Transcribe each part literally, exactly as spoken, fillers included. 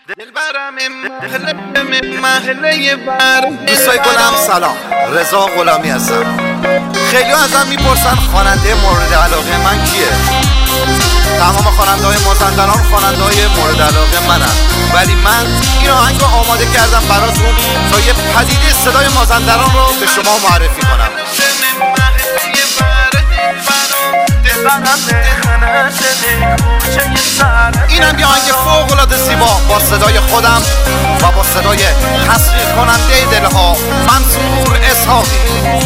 دوستای گلم سلام، رضا غلامی هستم. خیلی ازم میپرسن خواننده مورد علاقه من کیه. تمام خواننده های مازندران خواننده های مورد علاقه منم، ولی من این آهنگ رو آماده کردم براتون تا یه پدیده صدای مازندران رو به شما معرفی کنم. اینم یه آهنگ فوق‌العاده زیبا با صدای خودم و با صدای تسخیر کننده دلها منصور اسحاقی.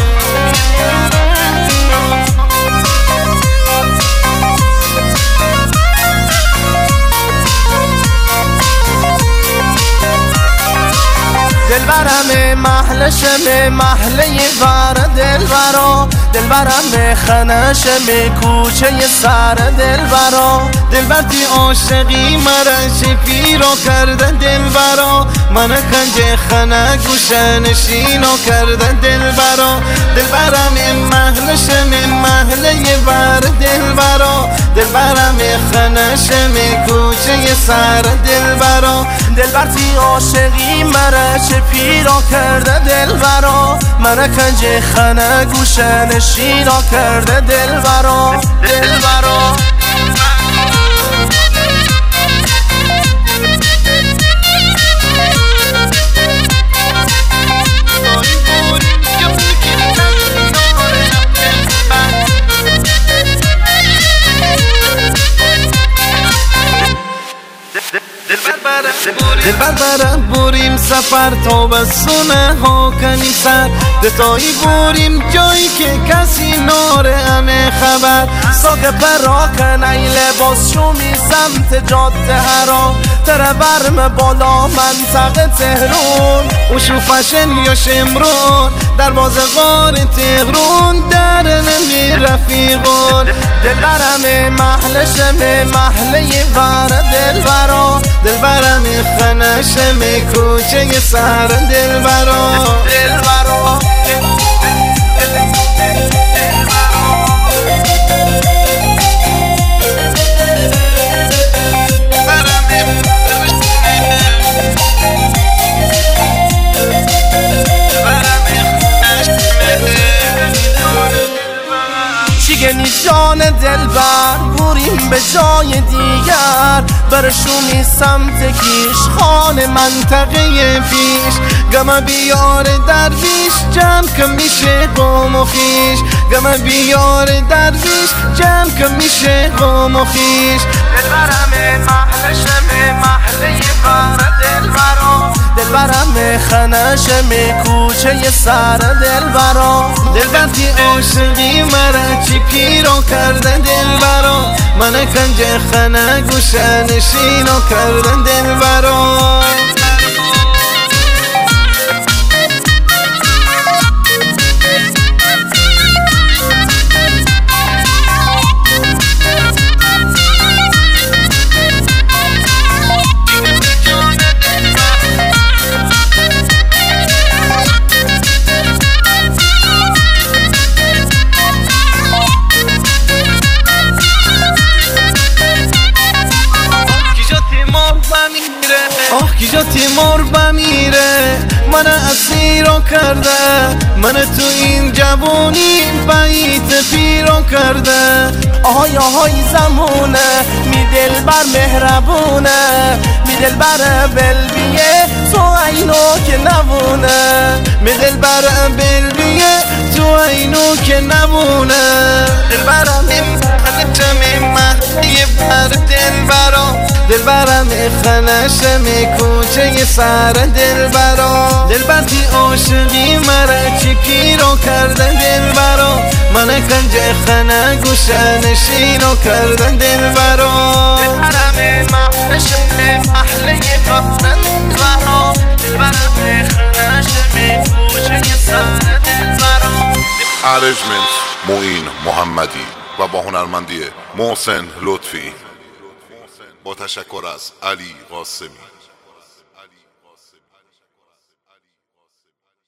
دلبرم محلشم محله ور دلبرا، دلبرم خنشم کوچه سر دلبرا. دلبرتی عاشقی مرا چه پیرا کرده دلبرا، من کنج خنه گوشه نشینا کرده دلبرا. دلبرم محلشم محله ور دلبرا، دلبرم خنشم کوچه سر دلبرا. دلبرتی عاشقی مرا چه پیرا کرده دلبرا، من کنج خنه گوشه نشینا کرده دلبرا دلبرا. دلبر برم بریم سفر تا به سونه ها کنیم سر، دتایی بریم جایی که کسی ناره همه خبر. ساق پراکن ای لباس شومی سمت جاده هرا، تره برم بالا منطقه تهرون اوشو فشن یا شمرون، دروازه غار تهرون در نمی رفیقون. دلبرم محلشم محله ور دلبرا، دلبرم خنشم کوچه سر دلبرا دلبرا. شیگنی جان دلبر بریم به جای دیگر، برشومی سمت کیش خانه منطقه پیش. گم بیار درویش جمع که میشه قوم و خیش، گم بیار درویش جمع که میشه قوم و خیش. دلبرم محلشم محله ور دلبرا، دلبرم خنشم کوچه سر دلبرا. دلبرتی عاشقی مرا چی پیرا کرده دلبرا، من کنج خنه گوشه نشینا کرده دلبرا. آه کی جا تیمور بمیره، من اسیرا کرده، من تو این جوانی بیت پیرا کرده. آهای آهای زمونه می دلبر مهربونه، می دلبر بلبیه تو اینو که نبونه، می دلبر بلبیه تو اینو که نبونه. دلبرم خنشم محله ور دلبرا، دلبرم خنشم کوچه سر دلبرا. دلبرتی عاشقی مرا چی پیرا کرده دلبرا، من کنج خنه گوشه نشینا کرده دلبرا. دلبرم محلشم محله ور دلبرا، دلبرم خنشم کوچه سر دلبرا. ارنجمنت معین محمدی و با هنرمندی محسن لطفی، با تشکر از علی قاسمی.